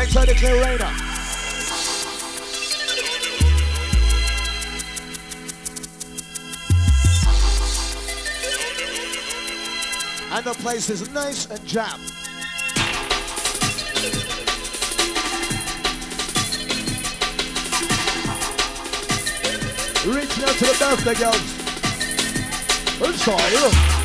outside the clear radar. And the place is nice and jam. Reaching out to the birthday girls. I'm sorry.